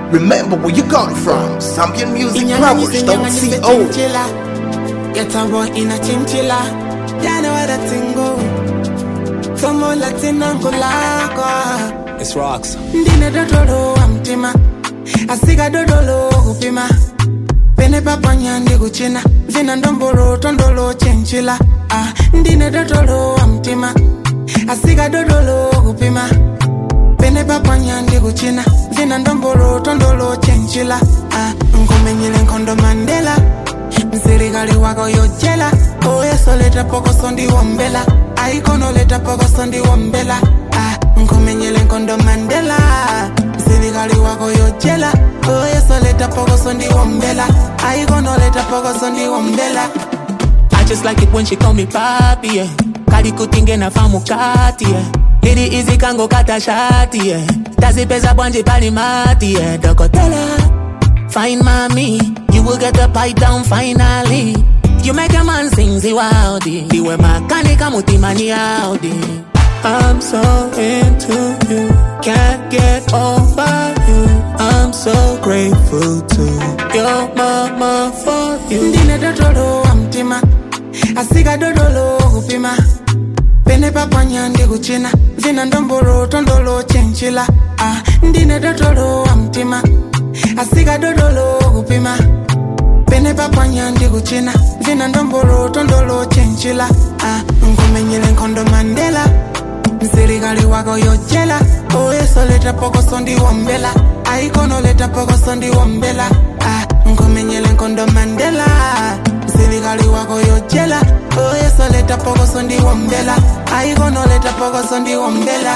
Remember where you got it from. Zambian music powers, don't see old. Get a boy in a chinchilla. Ya know how that thing go. Some more Latin Angola. It's rocks. Ndine dodolo amtima. Asiga dodolo upima. Pene papa nyandi kuchina. Vina ndombolo tondolo chinchilla. Ndine dodolo amtima. Asiga dodolo upima. Pene papa nyandi kuchina. Vina ndombolo tondolo chinchilla. Nkomenyile nkondo Mandela. Msirikali wako yojela. Oye soleta poko sondi wombela. Aikono leta poko sondi wombela. Nkomenyele nkondo Mandela. Msirikali wako yojela. Oye soleta poko sondi wombela. Aikono leta poko sondi wombela. I just like it when she call me papi, yeah. Kadi kutinge na famu kati, yeah. Lady easy kango kata shati, yeah. Tazi pesa bwanje pali mati, yeah. Dokotela, fine mommy, you will get the pipe down finally. You make a man sing the wildy. Diwe makani kamuti mani audi. I'm so into you, can't get over you. I'm so grateful to your mama for you. Ndine dodolo amtima. Asiga dodolo upima. Pene papa nyandi kuchina. Vina ndombolo tondolo chinchilla. Ndine dodolo amtima. Asiga dodolo upima. Pene papa nyandi kuchina. Vina ndombolo tondolo chinchilla. Nkomenyile nkondo Mandela. Msirikali wako yojela. Oye soleta poko sondi wombela. Aikono leta poko sondi wombela. Nkomenyile nkondo Mandela. Msirikali wako yojela. Oye soleta poko sondi wombela. Aikono leta poko sondi wombela.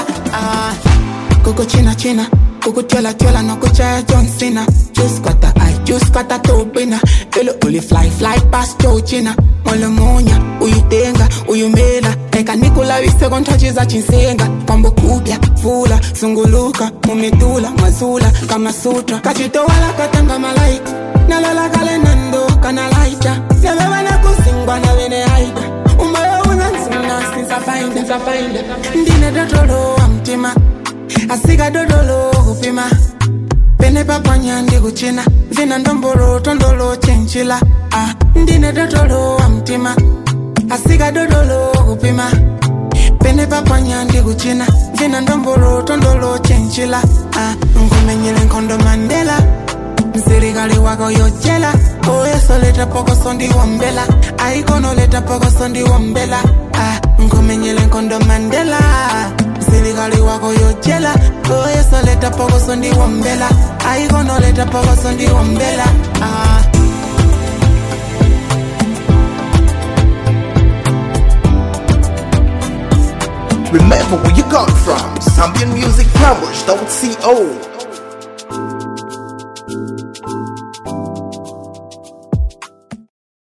Kuku china china. Kuku tiola tiola no kuchaya John Cena. Just got the eye, just got the topina. Elo uli fly past Joe China. Molo monya, uyitenga, uyumela. Eka Nikola wise kontrachiza chinsenga. Kwambo kupya, fula, sunguluka. Mumitula, mazula, kama sutra. Kachito wala katanga malaika. Nalala kale nando, kana laita. Nebewa na kusingwa na wene haida. Umayo unansuna, sinsa find. Ndine dodolo amtima. Asiga dodolo upima. Pene papa nyandi kuchina. Vina ndombolo tondolo chinchilla. Ndine dodolo amtima. Asiga dodolo upima. Pene papa nyandi kuchina. Vina ndombolo tondolo chinchilla. Nkomenyile nkondo Mandela. Msirikali wako yojela. Oye soleta poko sondi wombela. Aikono leta poko sondi wombela. Nkomenyile nkondo Mandela. Msirikali wako yojela. Oye soleta poko sondi wombela. Aikono leta poko sondi wombela. Remember where you got it from. Zambian music powers, don't see old.